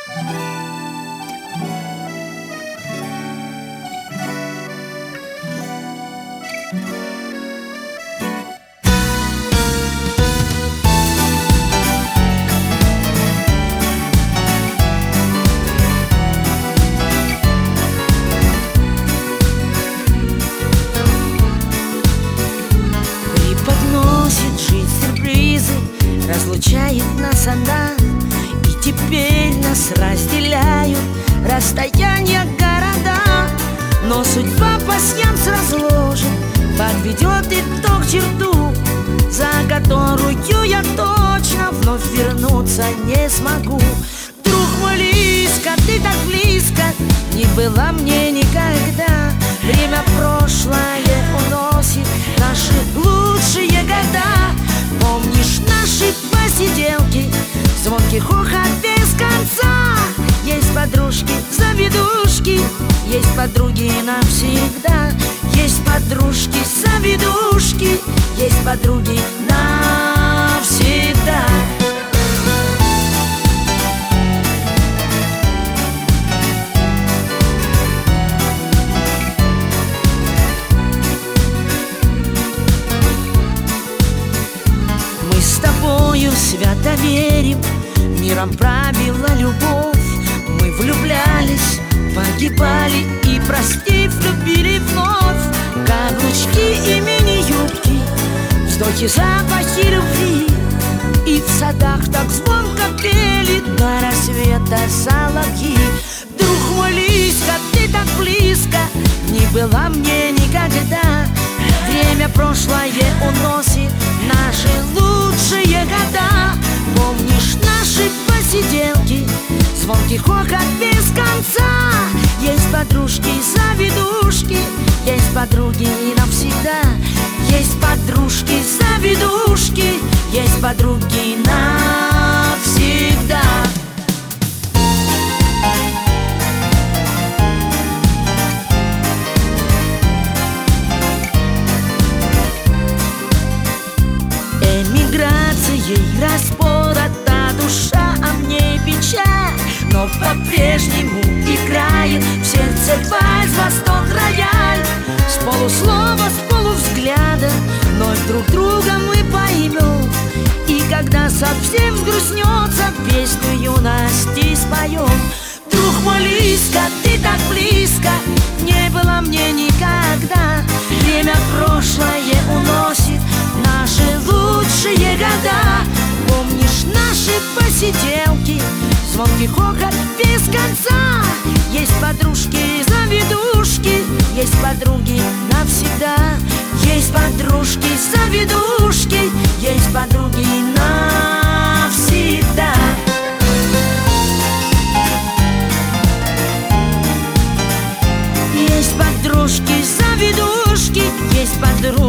Преподносит жизнь сюрпризы, разлучает нас она. И теперь нас разделяют расстояния, города. Но судьба пасьянс разложит, подведет итог черту, за которую я точно вновь вернуться не смогу. Друг мой, близко, ты так близко, не была мне никогда. Время прошлое уносит наши лучшие года. Помнишь наши посиделки, звонкий хохот без конца? Есть подружки, заведушки, есть подруги навсегда. Есть подружки, заведушки, есть подруги навсегда. Мы с тобою свято верим, миром правила любовь. Мы влюблялись, погибали и, простив, любили вновь. Каблучки и мини-юбки, вздохи, запахи любви. И в садах так звонко пели до рассвета соловьи. Друг мой, близко, ты так близко, не была мне никогда. Время прошлое уносит наши лучшие года. Помнишь наши посиделки, звонкий хохот без конца? Есть подружки, заведушки, есть подруги навсегда. Есть подружки, заведушки, есть подруги навсегда. Эмиграцией распорота душа, а мне печаль. Но по-прежнему играет в сердце вальс восток рояль. С полуслова, с полувзгляда вновь друг друга мы поймем. И когда совсем взгрустнется, песню юности споем. Друг мой, близко, ты так близко, не было мне никогда. Время прошлое уносит наши лучшие года. Помнишь наши посиделки, звонкий хохот без конца? Есть подружки, заведушки, есть подруги навсегда. Есть подружки, заведушки, есть подруги навсегда. Есть подружки, заведушки, есть подруги